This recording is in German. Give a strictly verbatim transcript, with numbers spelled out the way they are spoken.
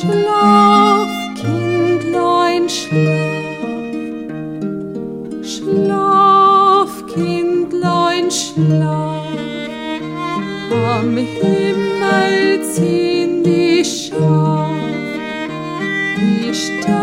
Schlaf, Kindlein, schlaf, schlaf, Kindlein, schlaf, am Himmel ziehen die Schaf, die Sterne